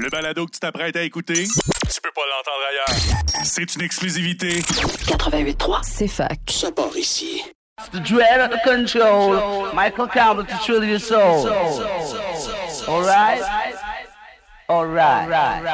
Le balado que tu t'apprêtes à écouter, tu peux pas l'entendre ailleurs. C'est une exclusivité. 88.3, c'est fac. Ça part ici. The dread of the control, Michael Campbell to thrill your soul. All right? All right.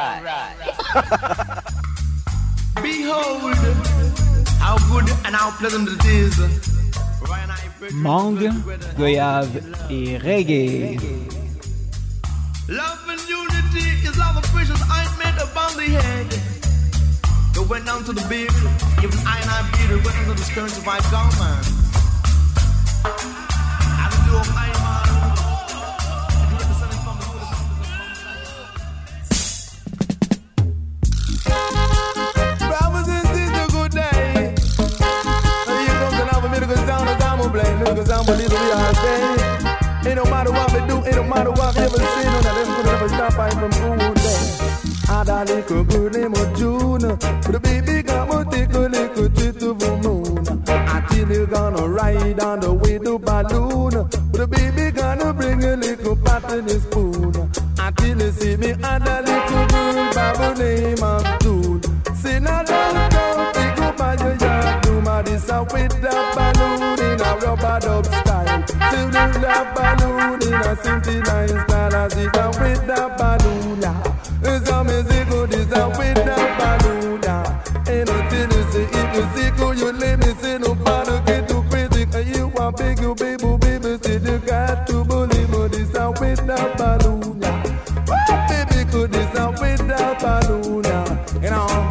Behold, how good and how pleasant it is. Mangue, goyave et reggae. Love and unity is like a precious ointment upon the head. It went down to the beard, even I and I beard, it went into the skirts of my garment. I do of I man. You understand it from the brothers and sisters, good day. Here comes another miracle sound as I'm gonna play. Miracle sound, believe we are saying. Ain't no matter what we do, ain't no matter what we ever see, none of them could ever stop I from good day. I had a little good name of June, but the baby got me take a little trip to the moon. Until you gonna ride on the way to balloon, but the baby gonna bring a little pot in his spoon. Until you see me and a little girl by the name of June. Say now don't pick up by your yard, do my this out with the balloon in a rubber dub style. Till the balloon in a 69 style, as it down with the balloon. It's a music, this out with the balloon. Ain't nothing to say, if you see go, you let me say nobody get too crazy. Cause you want big, you baby, say you got to believe me, this out with the balloon. Baby, could this out with the balloon. You know,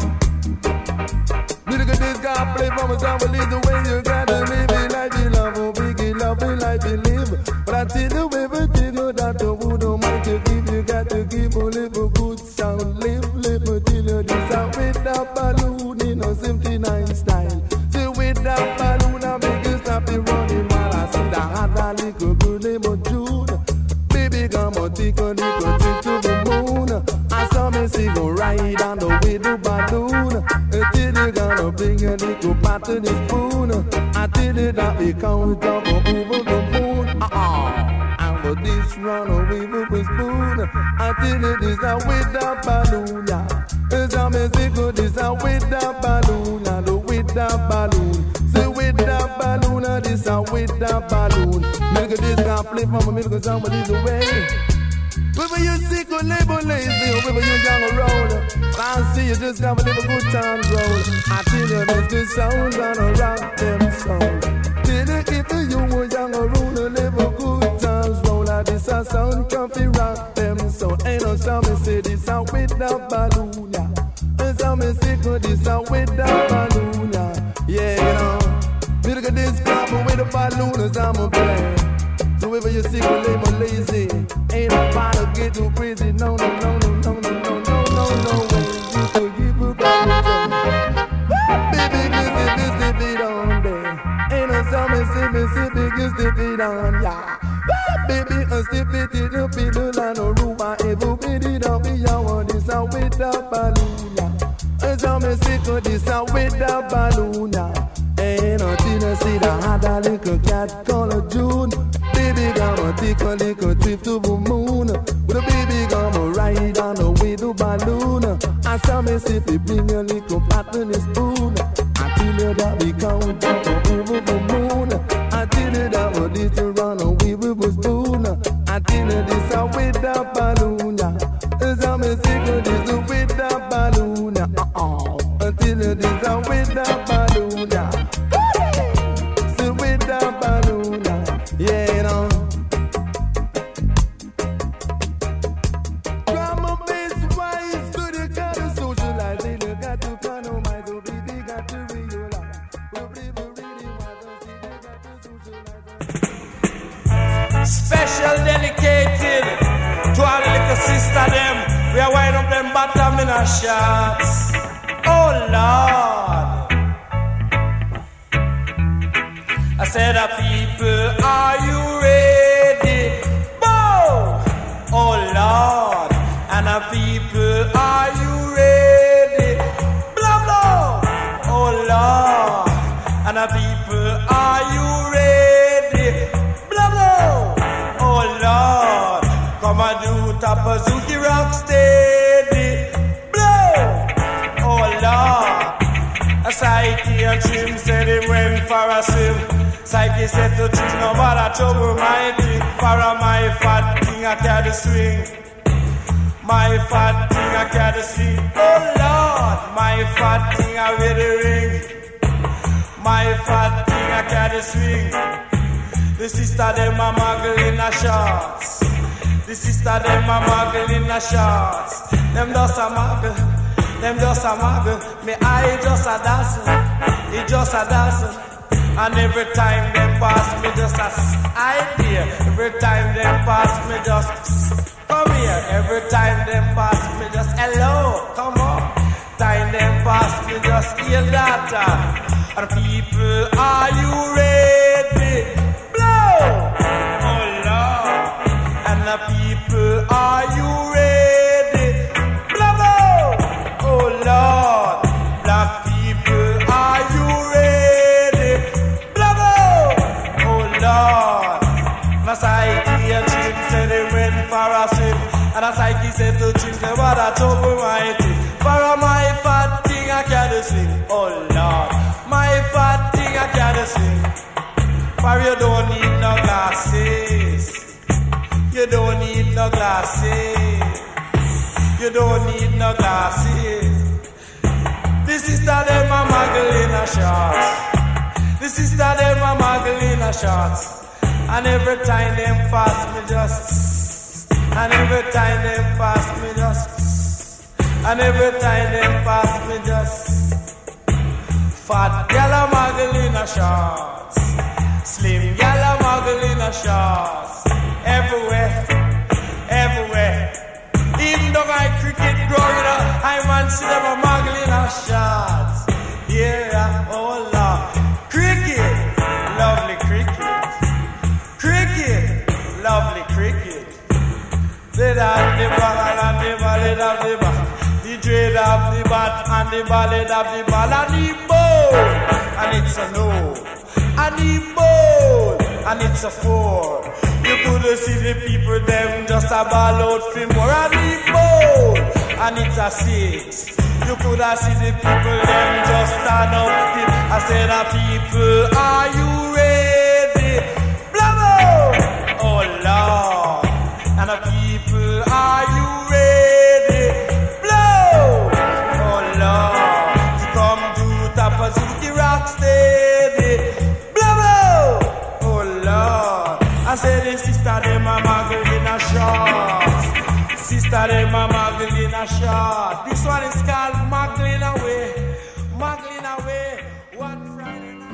look at this guy play from a song, believe the way you gotta live it like you love, oh biggie, love it like you live. But I tell you everything, you that the wood don't mind to give, you got to give a little good sound. Live, me till you this out with the balloon in a 79 style. See with the balloon, I make you stop it running while I see the hot a little good name of June. Baby, come on, take a little trip to the moon. I saw me see go ride on the way to balloon. Until you gonna bring a little pot to the spoon. Until you that we count up over the moon. And for this run away with the spoon. Until it is out with the balloon. It's a music, this out with the balloon. And with the balloon. Say with the balloon, this out with the balloon. Make this guy play from a million somebody's away. Whether you sick or labor lazy, or whether you're young or old, I see you just have a little good time roll. I tell you this good sound gonna rock them soul. Tell you if you were young or old, live a good times roll. This a sound comfy rock them soul. Ain't no sound me say this out with the balloon. And some me sick or this out with the balloon. Yeah, you know, look at this crap with the balloons I'm a play. So if you sick or labor lazy, ain't nobody get too crazy. No way. You could give a baby, this the beat on there. Ain't no summer sippy, you step it on, yeah. Baby, I step it in the middle and a room. I ever beat it up, I want this out with the balloon, yeah. And some sick or this out with the balloon, yeah. Ain't nothing to see the hot a little cat called a June. Baby, gonna take a little trip to the moon. With a baby, gonna ride on the way to balloon. I saw me see me bring a little pot in the spoon. I tell you that we count up over the moon. I tell you that we need to run away with the spoon. I tell you this out with the balloon. I saw me see this with the balloon. I tell you this out with the balloon. With the balloon, yeah, you know. Grandma base wise, good you gotta socialize. You got to economize, so baby got to realize. Special dedicated to our little sister them. We are wind up them bottom in our shots. Oh Lord. I said, people, are you ready? Bow! Oh Lord. And people, are you ready? Blah blah! Oh Lord. And people, are you ready? Blah blah! Oh Lord. Come and do Tapazuki rock stage. Psyche said to choose no matter trouble my thing. For my fat thing I carry swing. My fat thing I carry swing. Oh Lord, my fat thing I wear the ring. My fat thing I carry swing. The sister them a muggle in a shorts. The sister them a muggle in a shorts. Them just a muggle. Them just a muggle. Me eye just a dancing. It just a dancing. And every time them pass me just a idea. Every time them pass me just come here. Every time them pass me just hello. Come on. Time them pass me just hear that. And people, are you ready? Blow! Oh Lord. And the people, are you ready? Blow! Oh Lord. Black people, are you ready? And as I hear Jim say they went for a swim. And as I said to Jim say what a trouble my thing. For my fat thing I can't sing. Oh Lord, my fat thing I can't sing. For you don't need no glasses. You don't need no glasses. You don't need no glasses. The sister them a muggle in a shorts. The sister them a muggle in a shorts. And every time them pass me just. And every time them pass me just. And every time them pass me just. Fat gal a muggle in a shorts. Slim gal a muggle in a shorts. Everywhere, everywhere. Even though I cricket growing up, I man see them a muggle in a shorts. Yeah, oh Lord. Cricket, lovely cricket. Cricket, lovely cricket. They have the ball and the ballad of the ball. The dread of the bat and the ballad of the ball. And the ball, and it's a no. And the ball, and it's a 4. You could see the people them just a ball out for more. And the ball, and it's a 6. You could see the people them just stand up still. I said, people, are you ready? Oh Lord, and the people, are you ready? Blow! Oh Lord, to come to Tapasuki Rock Steady. Blow! Oh Lord, I said the sister them a muggle in a short. Sister them a muggle in a short. This one is called muggling away. Muggling away. One Friday night.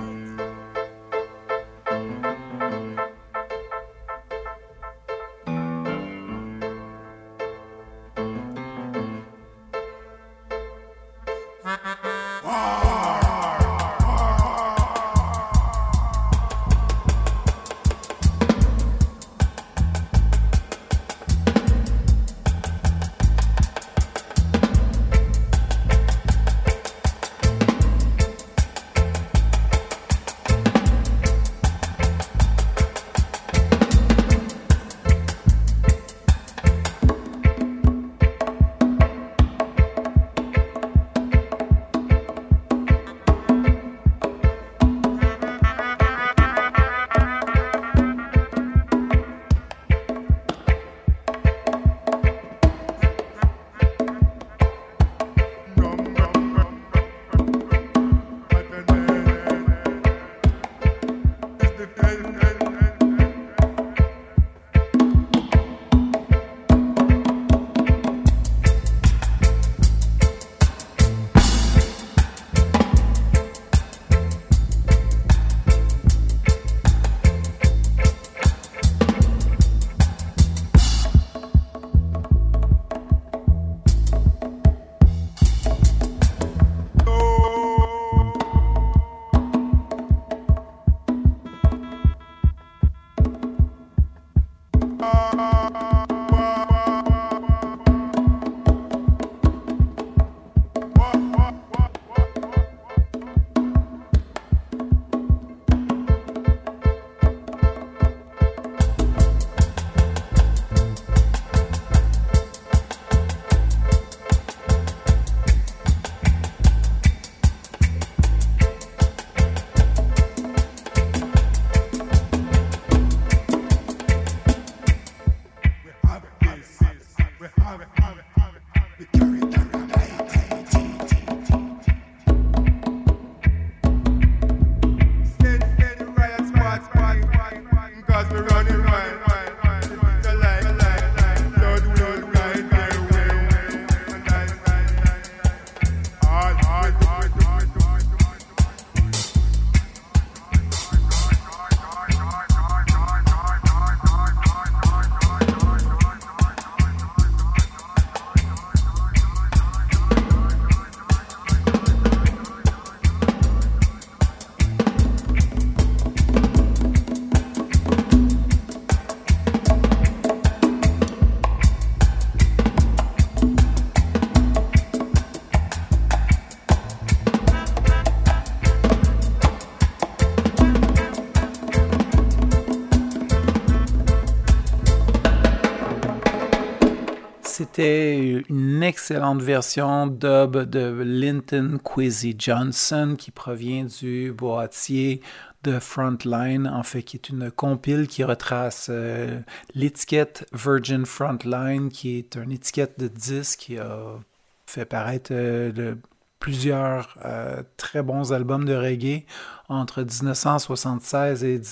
C'était une excellente version dub de Linton Kwesi Johnson qui provient du boîtier de Frontline, en fait, qui est une compile qui retrace l'étiquette Virgin Frontline, qui est une étiquette de disque qui a fait paraître plusieurs très bons albums de reggae entre 1976 et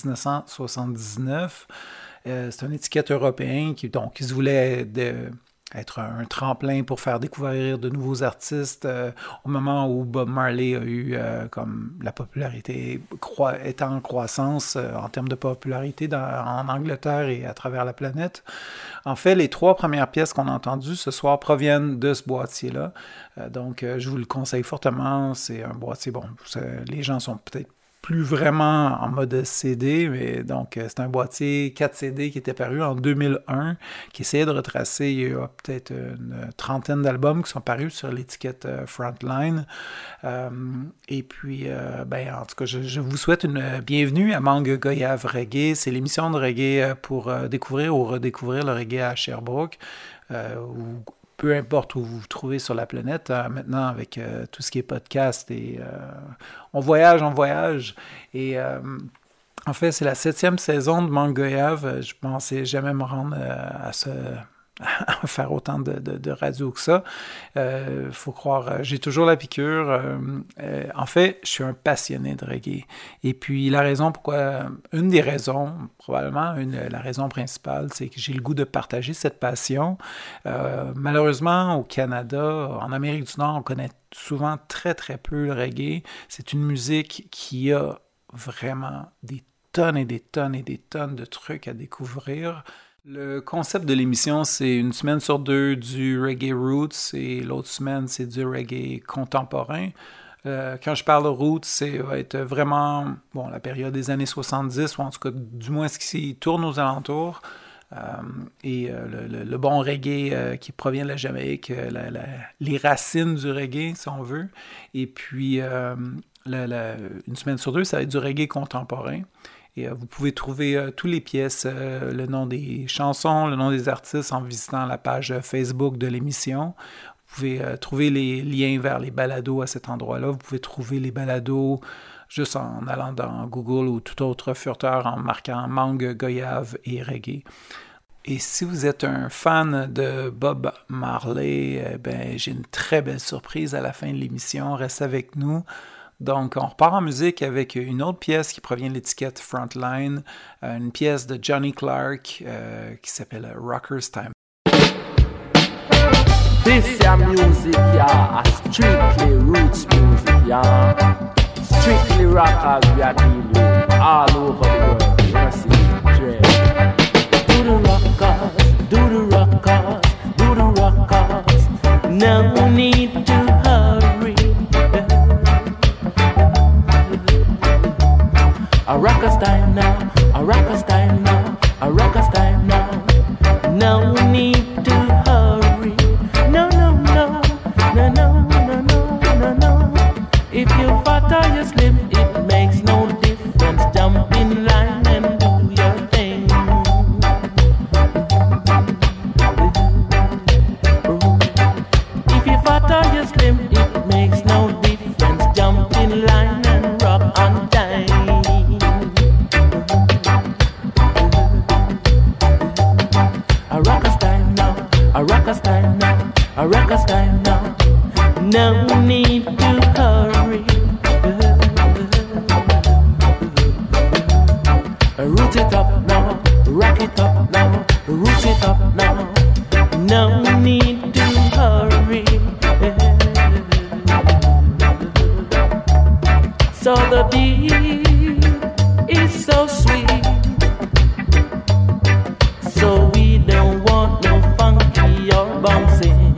1979. C'est une étiquette européenne qui se voulait être un tremplin pour faire découvrir de nouveaux artistes au moment où Bob Marley a eu comme la popularité étant en croissance en termes de popularité en Angleterre et à travers la planète. En fait, les 3 premières pièces qu'on a entendues ce soir proviennent de ce boîtier-là. Donc, je vous le conseille fortement. C'est un boîtier, les gens sont peut-être plus vraiment en mode CD, mais donc c'est un boîtier 4 CD qui était paru en 2001, qui essayait de retracer, il y a peut-être une trentaine d'albums qui sont parus sur l'étiquette Frontline. Et puis, en tout cas, je vous souhaite une bienvenue à Mangue Goyave Reggae. C'est l'émission de reggae pour découvrir ou redécouvrir le reggae à Sherbrooke, ou peu importe où vous vous trouvez sur la planète, maintenant avec tout ce qui est podcast et on voyage. Et en fait, c'est la 7e saison de Mangue Goyave. Je pensais jamais me rendre à faire autant de radio que ça. Faut croire, j'ai toujours la piqûre. En fait, je suis un passionné de reggae. Et puis, une des raisons, probablement la raison principale, c'est que j'ai le goût de partager cette passion. Malheureusement, au Canada, en Amérique du Nord, on connaît souvent très, très peu le reggae. C'est une musique qui a vraiment des tonnes et des tonnes et des tonnes de trucs à découvrir. Le concept de l'émission, c'est une semaine sur 2 du reggae roots et l'autre semaine, c'est du reggae contemporain. Quand je parle de roots, va être vraiment la période des années 70, ou en tout cas du moins ce qui tourne aux alentours. Et le bon reggae qui provient de la Jamaïque, les racines du reggae, si on veut. Et puis, une semaine sur 2, ça va être du reggae contemporain. Et vous pouvez trouver toutes les pièces, le nom des chansons, le nom des artistes en visitant la page Facebook de l'émission. Vous pouvez trouver les liens vers les balados à cet endroit-là. Vous pouvez trouver les balados juste en allant dans Google ou tout autre furteur en marquant Mangue, Goyave et Reggae. Et si vous êtes un fan de Bob Marley, j'ai une très belle surprise à la fin de l'émission. Reste avec nous. Donc, on repart en musique avec une autre pièce qui provient de l'étiquette Frontline, une pièce de Johnny Clark qui s'appelle Rockers Time. This music, yeah, strictly roots music, yeah. Strictly rockers we are dealing with all over the world. You know, see, dread. Do the rockers, do the rockers, do the rockers. No need to hurry. A rockers time now, a rockers time now, a rockers time now. No need to hurry. No, no, no, no, no, no, no, no, no. If you're fat or you're slim, it makes no difference. Jump in line and do your thing. If you're fat or you're slim, it makes no difference. Jump in line and rock on time. a rocker style now. No need to hurry. Root it up now, rock it up now, root it up now. No need to hurry. So the beat is so sweet. So we don't want no funky or bouncing.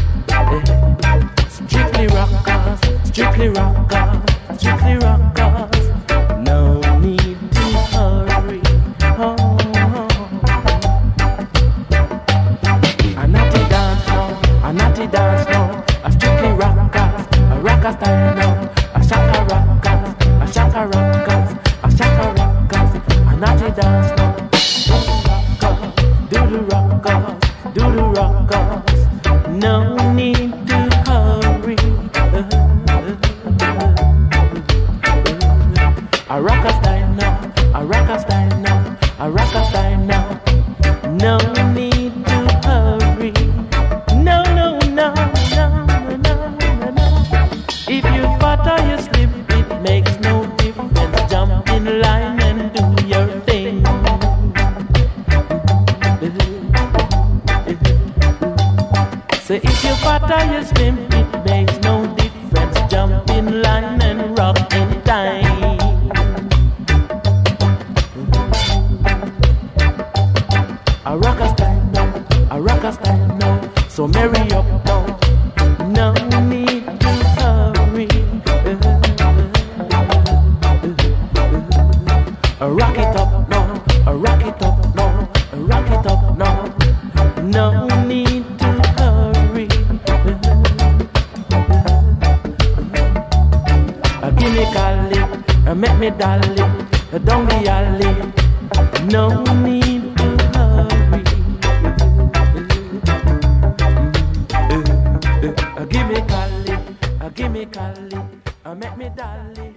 Strictly rockers, strictly rockers, strictly rockers. No need to hurry. Oh. A naughty dance now, a naughty dance now. A strictly rockers, a rocker style now. A shaka rockers, a shaka rockers, a shaka rockers. A naughty dance now. Do the rockers, do the rockers. No need to hurry. A rocker style now, a rocker style now, a rocker style now. No need to hurry. No, no, no, no, no, no, no. If you fat or you slip, it makes no difference. Jump in line and do your thing. So if you fat or you slim, it makes no difference. Jump in line and rock in time. A rocker style now, a rocker style now. So marry up now. No need to hurry. Rock it up now, rock it up now, rock it up now. No need to hurry. Give me Cali, make me dolly, down the alley. No need to hurry. Give me Cali, make me dolly.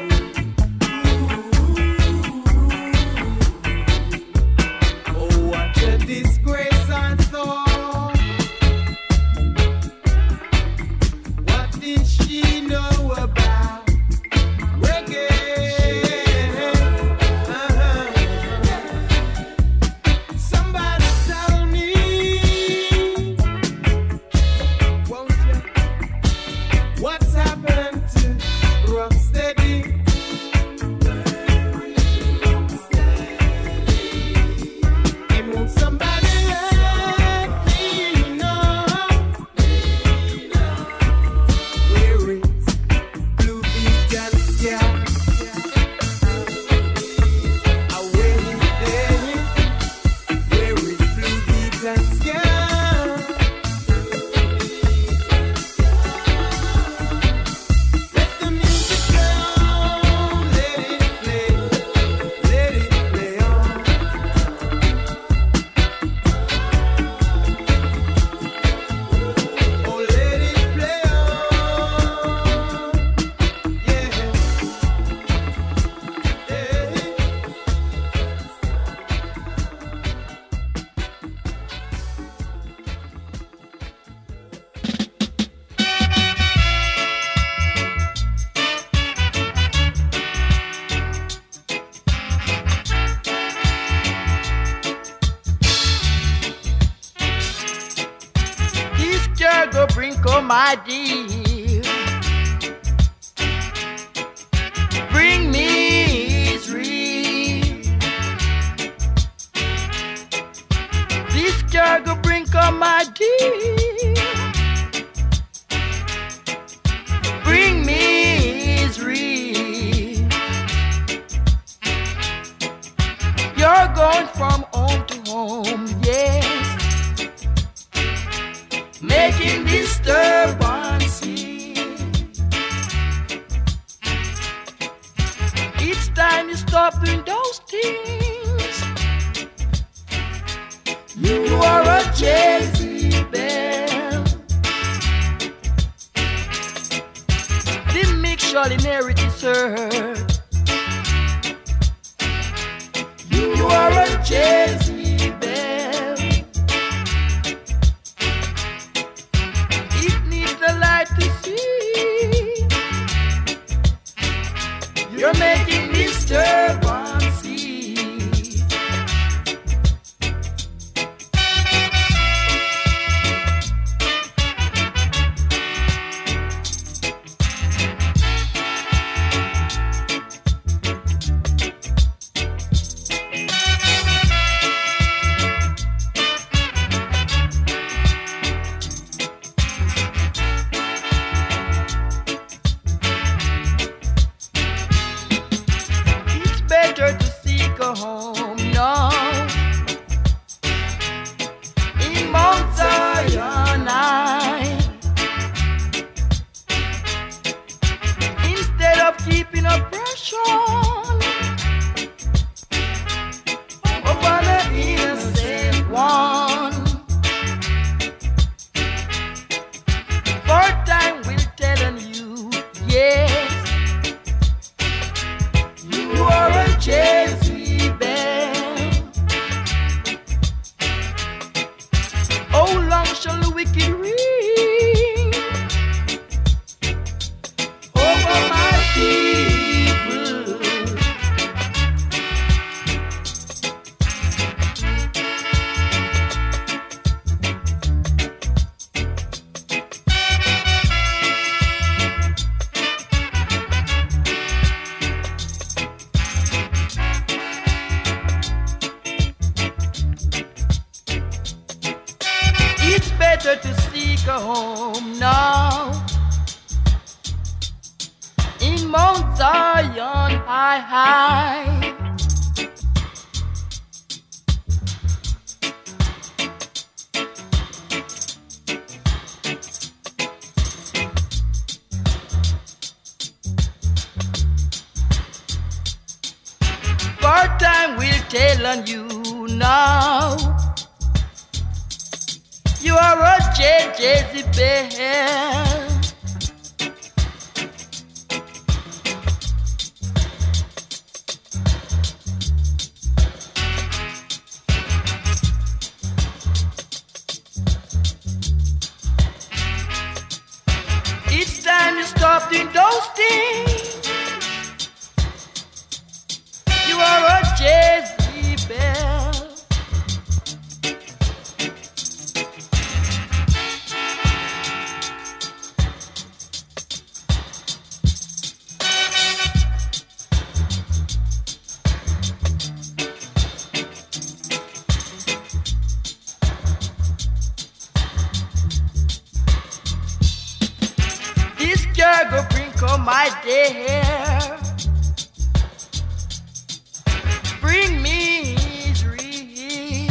Oh, what go bring come my dear. Bring misery. This girl go bring come my dear. Bring misery. You're going from home to home, yes, making disturbances. Each time you stop doing those things, you are a Jezebel. The mix shall inherit this earth. You are a Jezebel. It needs the light to see. You're making disturbances. Home now in Mount Zion instead of keeping oppression upon the innocent one. For time will tell on you, yes, you are a Jezebel. How long shall the wicked reign over my people? It's better to seek a home now in Mount Zion high. For time will tell on you now. You are a Jezebel. It's time you stop doing those things. You are a Jezebel. This girl go bring come my dear. Bring misery.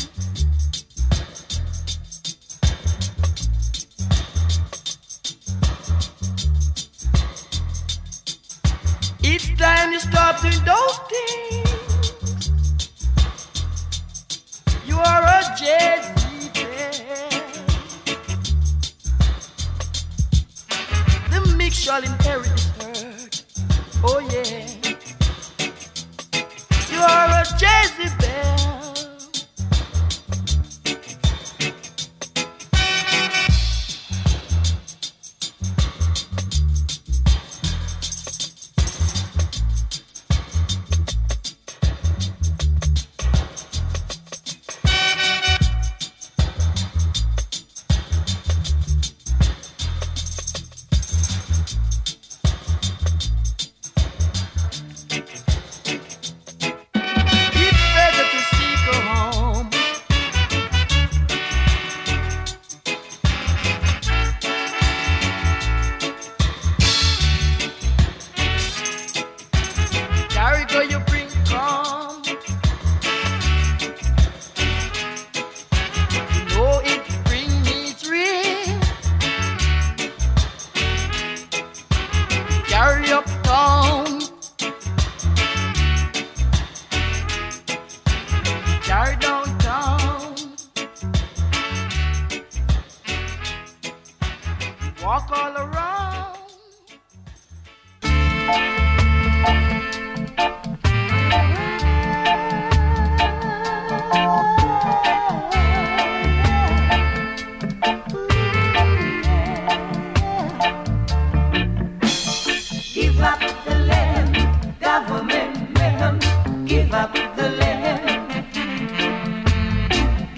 It's time you stop doing those things. You are a Jezebel. The meek shall inherit this earth. Oh yeah. You are a Jezebel.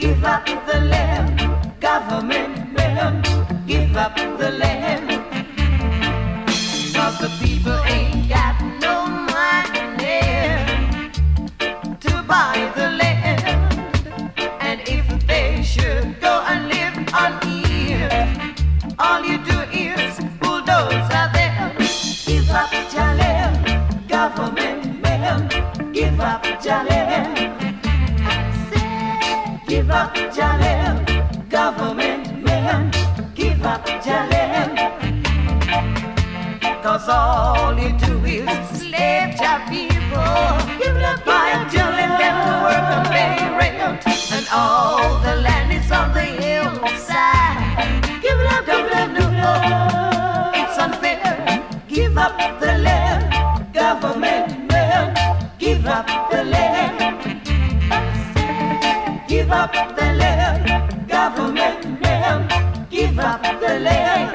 give up the land. Government man, give up the land. 'Cause the people ain't got no money to buy the land. And if they should go and live on it, all you do is bulldoze them. Give up your land, government man, give up your land. Give up your land, government man, give up your land. 'Cause all you do is slave your people by telling them to work and pay rent. And all the land is on the hillside. Give it up, no, it's unfair. Give up the land, government man, give up the land. Give up the land, government man, give up the land.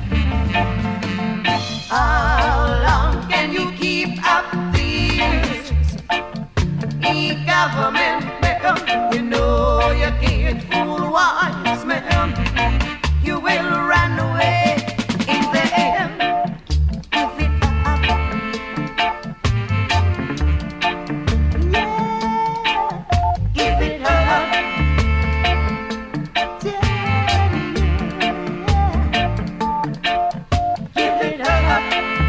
How long can you keep up this? E-government man, you know you can't fool wise man. You will run away in the end. Give it up. Yeah, give it up. Give it up.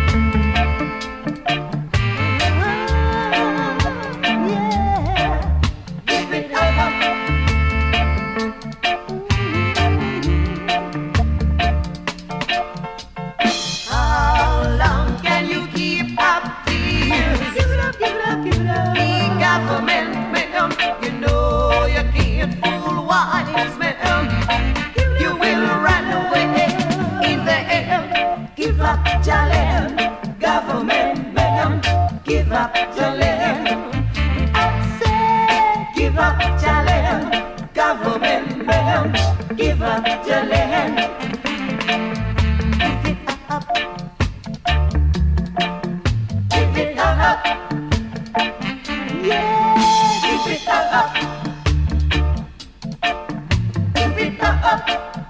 Give it up. How long can you keep up this? Give it up, give it up, give it up. Be government man, you know you can't fool wise man. You will run away in the end. Give up your land, government man, give up your land. I say, give up your land, government man, give up your land. Give it up, give it up, yeah, give it up, give it up,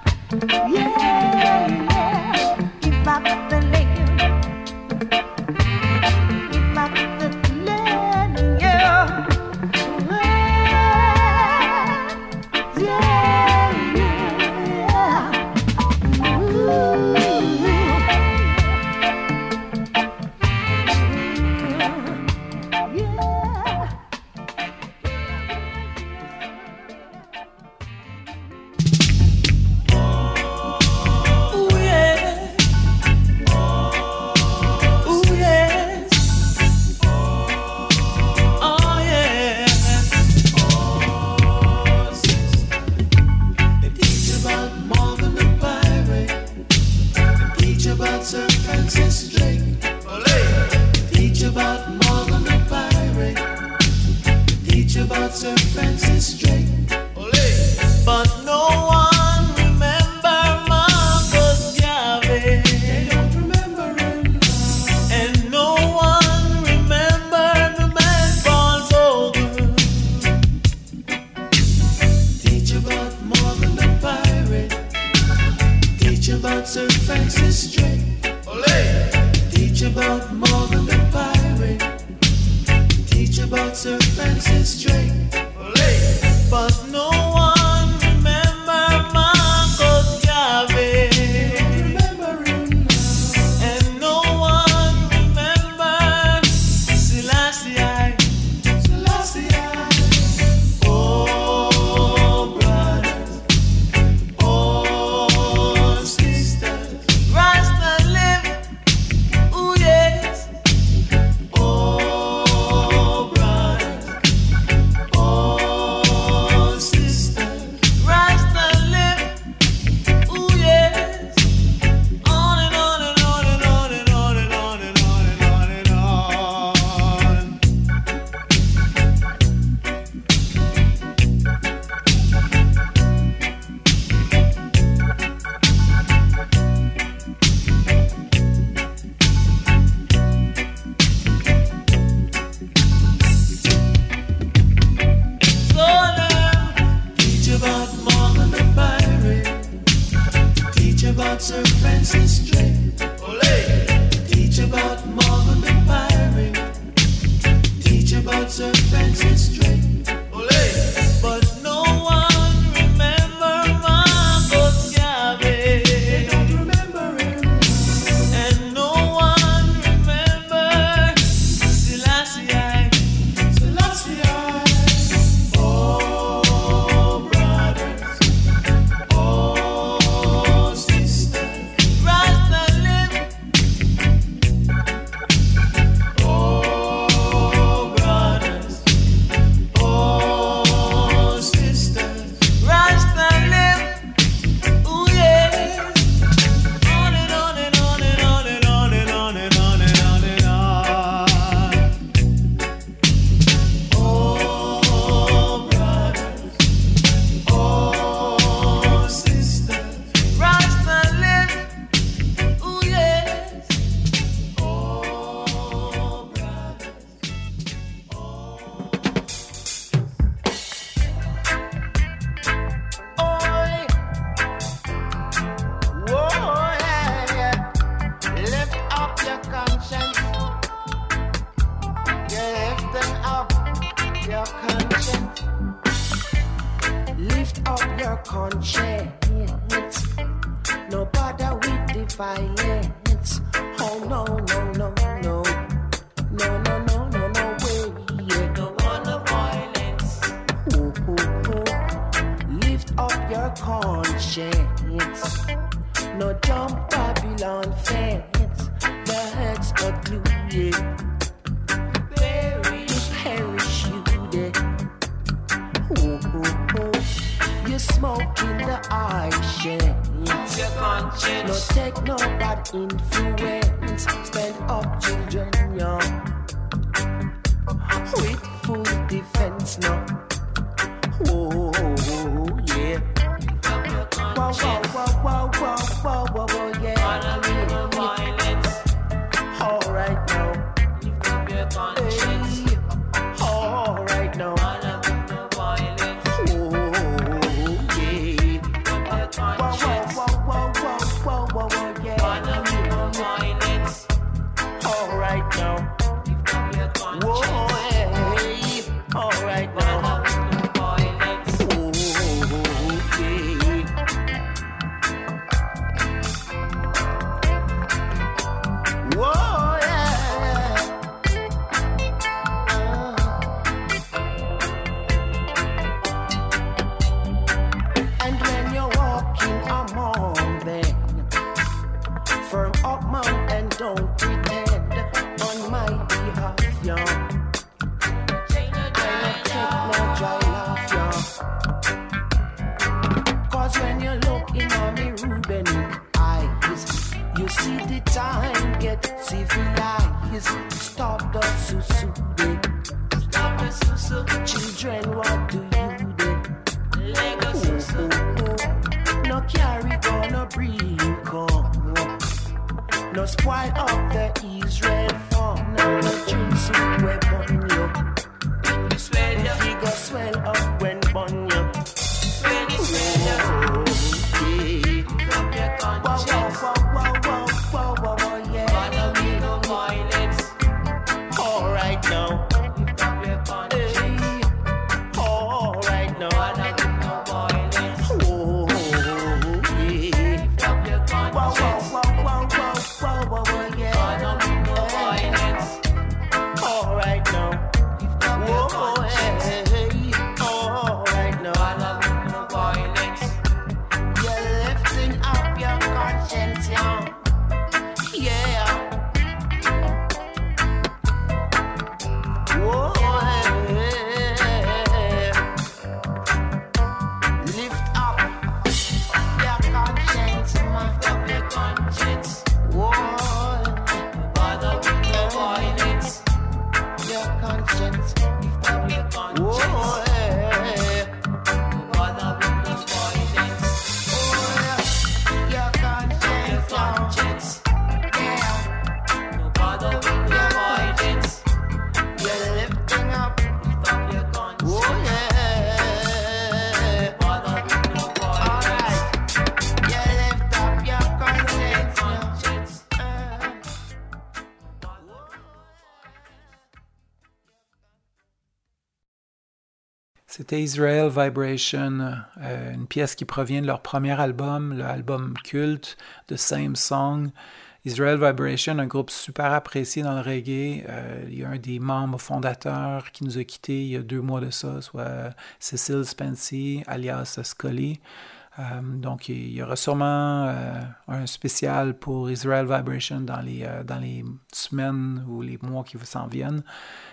yeah, give up the land, give up the land, yeah, Sir Francis Drake. But no one remember Marcus Garvey. They don't remember him. And no one remember the man Paul Vogel. Teach about Morgan the pirate. Teach about Sir Francis Drake. Teach about Morgan the pirate. Teach about Sir Francis Drake. But no one remember Marcus Garvey. And no one remember Selassie. Oh, brothers, oh, sisters, Rasta live, ooh yes. Oh, brothers, oh, fancy straight. Teach about Marvin the pirate. Teach about Sir Francis Drake. But no one remember Marcus Garvey. They don't remember him. And no one remember Selassie. Oh, brothers. Oh, sisters. Rasta live. Oh, brothers. Oh, sisters. Rasta live. Ooh, yes. On and on and on and on and on and on and on and on and on. Oh, brothers. Oh, sisters. Rasta live. Ooh, yes. Oh, brothers. Oi. Whoa, yeah. Lift up your conscience. Lifting up your conscience. Lift up your conscience. No bother with the violence. Oh no, no, no, no. No, no, no, no, no way. Yeah. No one of violence. Oh, oh, oh. Lift up your conscience. No jump Babylon fence. The heads are glued. Perish you there. Oh, oh, oh. You smoke in the eye shades. Your conscience. No take no bad influence. Stand up, children, young. With full defense now. Oh, yeah. Wow, wow, wow, wow, wow, wow, wow, wow, yeah. All right now. Hey, all right now. Oh, yeah. Wow, wow, wow, wow, wow, wow, wow, yeah. All right now. Whoa, hey, all right now. Oh, yeah. Whoa, yeah. And when you're walking among them, firm up, man, and don't pretend on my behalf, young. No dry laugh, young. 'Cause when you look in me Rubenic eyes, you see the time get civilized. Stop the susu, stop the susu. Children, what do you do? Lego susu. No carry gun, no bring come. No spoil up the Israel farm. No drink soup weapon you. You swell your figure swell up when bun you. When you swell your from your conscience. Wow, wow, wow, wow, wow, wow, yeah. Wanna be no violence. All right now. From your conscience. Hey. All right now. Wanna be no violence. Oh, yeah. From your conscience. Wow, wow, wow, wow, wow, wow, wow, wow, yeah. Wanna be no violence. All right c'était Israel Vibration, une pièce qui provient de leur premier album, l'album culte The Same Song. Israel Vibration, un groupe super apprécié dans le reggae. Il y a un des membres fondateurs qui nous a quittés il y a 2 mois de ça, soit Cecil Spency, alias Scully. Donc, il y aura sûrement un spécial pour Israel Vibration dans les semaines ou les mois qui s'en viennent.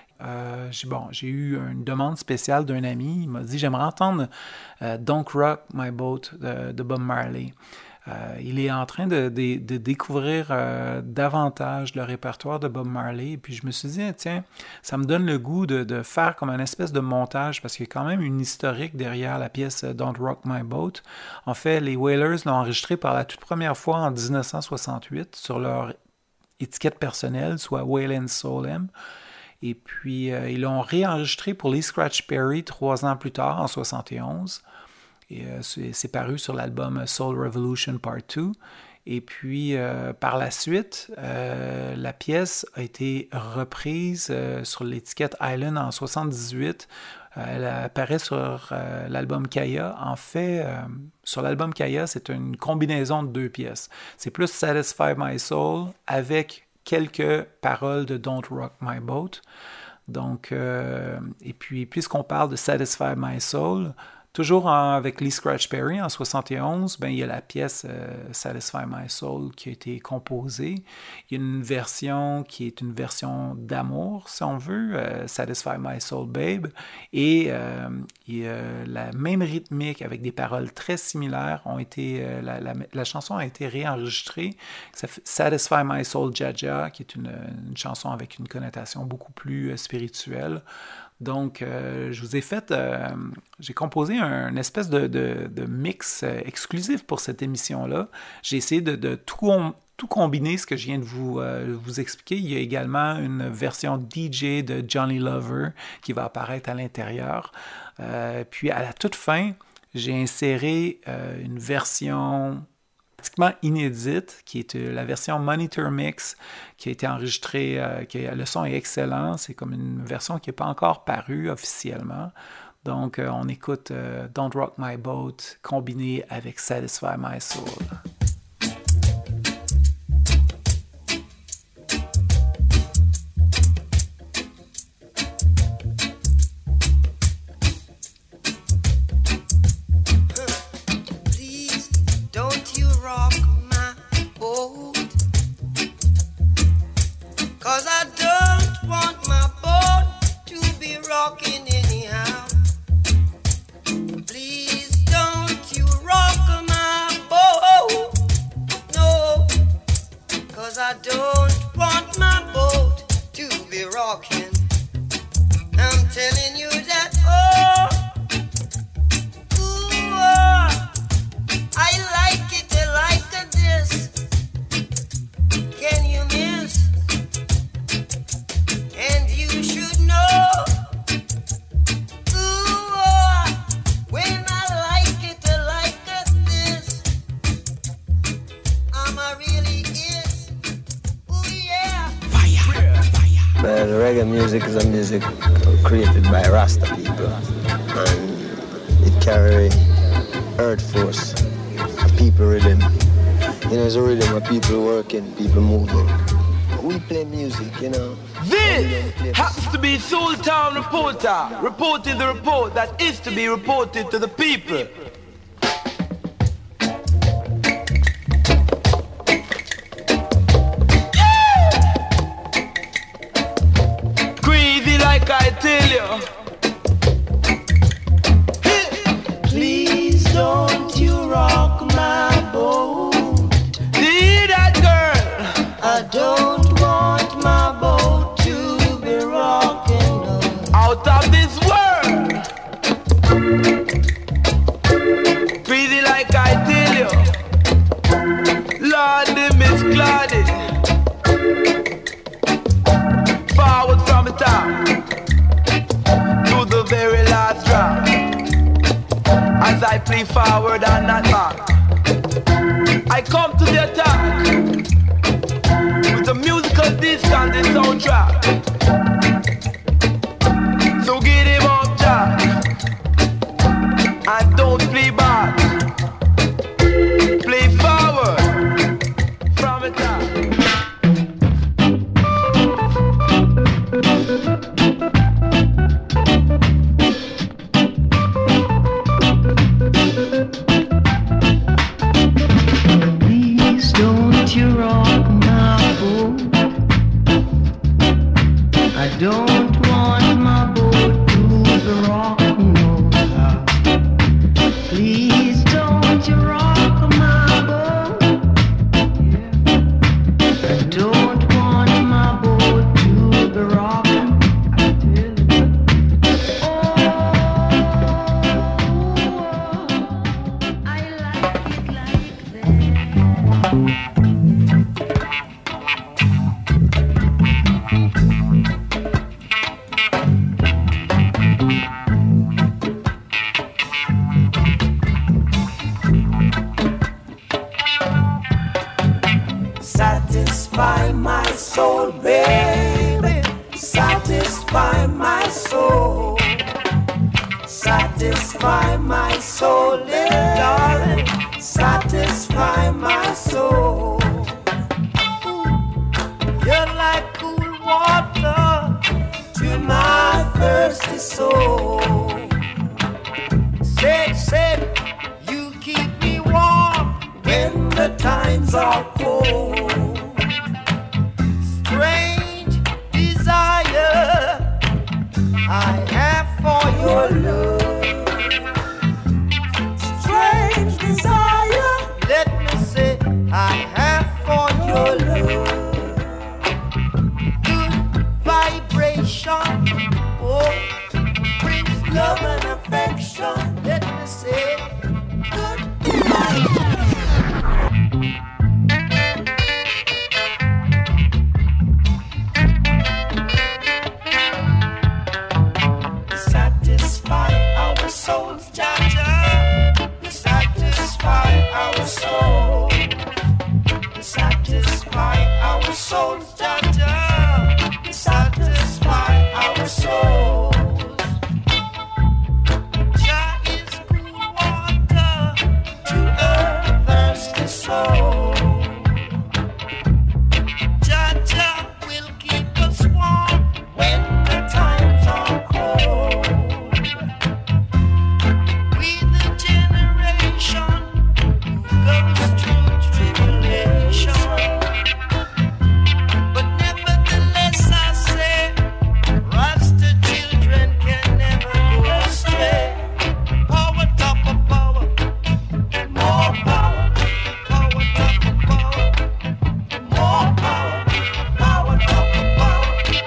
J'ai eu une demande spéciale d'un ami. Il m'a dit « J'aimerais entendre Don't Rock My Boat de Bob Marley ». Il est en train de découvrir davantage le répertoire de Bob Marley. Et puis je me suis dit, tiens, ça me donne le goût de faire comme une espèce de montage parce qu'il y a quand même une historique derrière la pièce Don't Rock My Boat. En fait, les Wailers l'ont enregistrée pour la toute première fois en 1968 sur leur étiquette personnelle, soit Wailin' Soul M. Et puis, ils l'ont réenregistré pour Lee Scratch Perry 3 ans plus tard, en 71. Et c'est paru sur l'album Soul Revolution Part 2. Et puis, par la suite, la pièce a été reprise sur l'étiquette Island en 78. Elle apparaît sur l'album Kaya. En fait, sur l'album Kaya, c'est une combinaison de 2 pièces. C'est plus Satisfy My Soul avec quelques paroles de Don't Rock My Boat. Donc, et puis, puisqu'on parle de Satisfy My Soul, toujours avec Lee Scratch Perry en 71, il y a la pièce Satisfy My Soul qui a été composée. Il y a une version qui est une version d'amour, si on veut, Satisfy My Soul Babe. Et il y a la même rythmique avec des paroles très similaires. La chanson a été réenregistrée. Satisfy My Soul Jaja, qui est une chanson avec une connotation beaucoup plus spirituelle. Donc, je vous ai j'ai composé un espèce de mix exclusif pour cette émission-là. J'ai essayé de tout combiner, ce que je viens de vous expliquer. Il y a également une version DJ de Johnny Lover qui va apparaître à l'intérieur. Puis, à la toute fin, j'ai inséré une version pratiquement inédite, qui est la version Monitor Mix, qui a été enregistrée, le son est excellent, c'est comme une version qui n'est pas encore parue officiellement. Donc, on écoute Don't Rock My Boat combiné avec Satisfy My Soul. Music is a music created by Rasta people, and it carry earth force, a people rhythm. You know, it's a rhythm of people working, people moving. We play music, you know. This happens to be Soul Town Reporter, reporting the report that is to be reported to the people. I tell you, please don't you rock my boat. See that girl? I don't want my boat to be rocking out of this world. Crazy like I tell you, Lordy, Miss Claudie, forward from the top. The very last drop, as I play forward and not back, I come to the attack with a musical distance and soundtrack. So get him up, Jack. and don't play back. Play forward from the top. Please don't you rock my boat. I don't want my boat to be rocking over. Please don't you rock my boat. I don't want my boat to be rocking. Satisfy my soul, baby. Satisfy my soul. Satisfy my soul, darling. Satisfy my soul. You're like cool water to my thirsty soul. Say, you keep me warm when the times are cold. Strange desire I have for your love. Strange desire, let me say, I have for your love. Good vibration, oh, brings love and affection. Let me say, good vibration. Satisfy our souls, Jaja. You satisfy our soul. You satisfy our souls, Jaja. You satisfy our souls. Jah is cool water to a thirsty soul. Jaja will keep us warm when the times are cold. We the generation who goes through tribulation, but nevertheless I say, Rasta children can never go astray. Power top of power, more power. Power top of power, more power. Power top of power.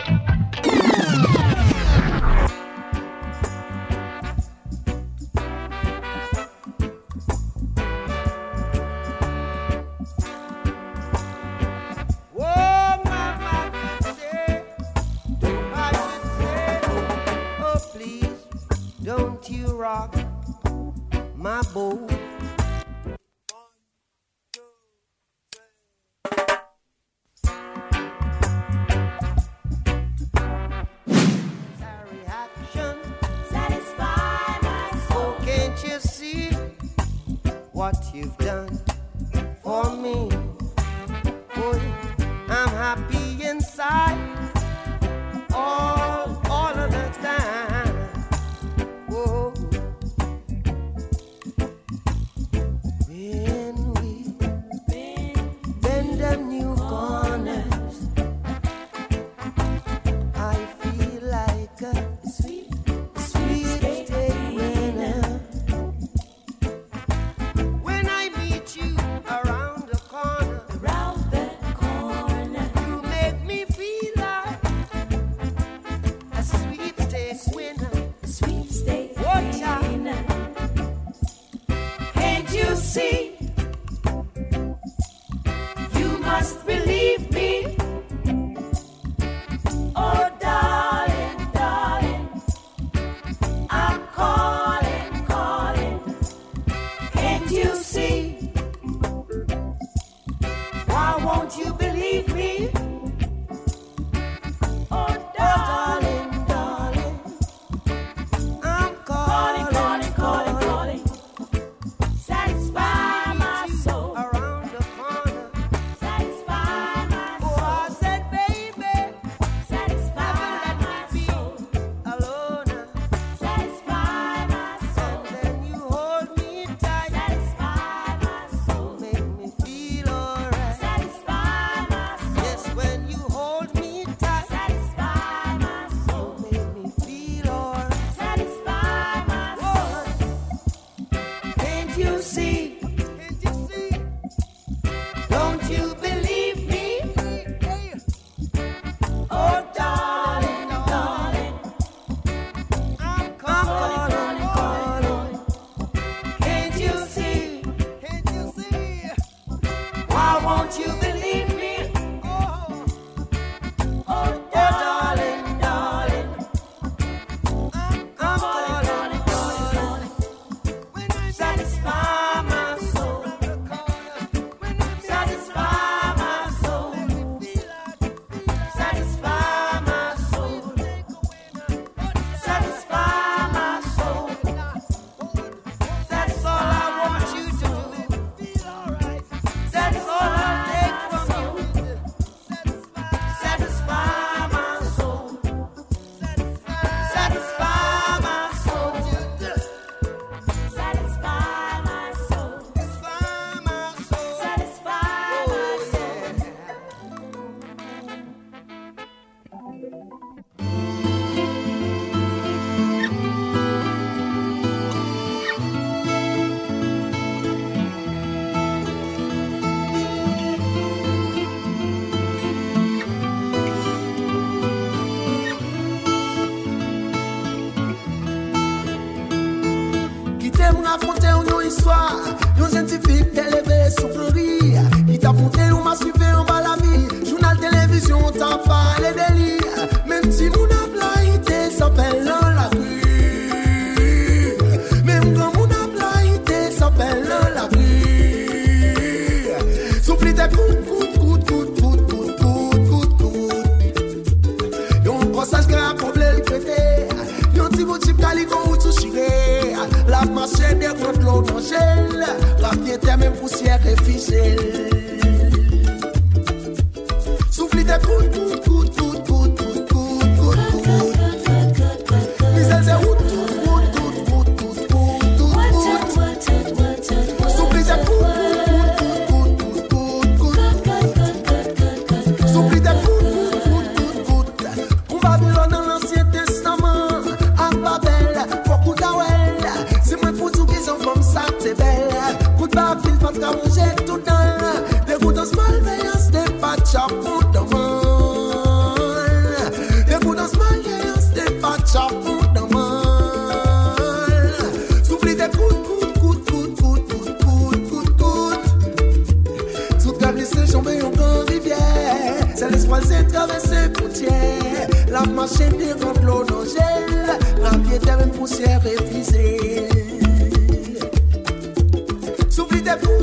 Whoa, mama, say, I should say, oh please, don't you rock my boat. Reaction, satisfy my soul. Oh, can't you see what you've done for me? Oh, I'm happy inside all of the time. Whoa. When we bend them new corners, I feel like a sweet steak winner. When I meet you around the corner, you make me feel like a sweet steak winner. Watch out. Can't you see? You must believe me. Oh, darling, darling, I'm calling. Can't you see? Why won't you believe me? Oh, darling, darling, I'm calling. Can't you see? Don't you believe me? Oh, darling, darling, I'm calling. Can't you see? Why won't you believe me? Oh, darling, darling, I'm calling. Satisfy my soul. Satisfy my soul. Satisfy my soul. Satisfy my soul. That's all I want you to do. That's all I take from you. Satisfy my soul. Satisfy my soul. Satisfy my soul. Satisfy my soul. Qui t'aime raconter une histoire, un scientifique élevé sous Fleury, qui t'a monté ou m'a suivi en bas la vie, journal télévision t'as parlé délire, même si mon aplaïté s'appelle la rue, même quand mon aplaïté s'appelle la rue, souffle tes yon brossage qui a problème le côté, yon petit bout de calico ou tout chiré, la machine de contre l'eau d'angèle, la piété même poussière et fichée. Souffle tes Misère c'est souffle tes souffle tes on Babylone dans l'Ancien Testament, à Babel, faut coup d'Awel. C'est moi pour tout qu'ils ont comme ça, c'est belle. Coup de Babel, pas de manger tout dans. Des coups de malveillance, des pas de chapeau de mal. Des coups de malveillance, des pas de chapeau de mal. Souffle des coups. Sous câble, c'est jambé en grande rivière. C'est l'espoir, c'est traverser côtière. La machine de contre l'eau d'angèle, la piété même poussière et fisée. Souffle des coups.